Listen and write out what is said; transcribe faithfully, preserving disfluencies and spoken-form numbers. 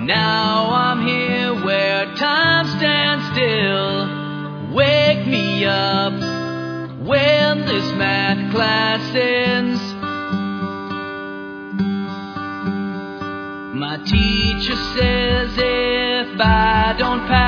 Now I'm here where time stands still. Wake me up when this math class ends. My teacher says if I don't pass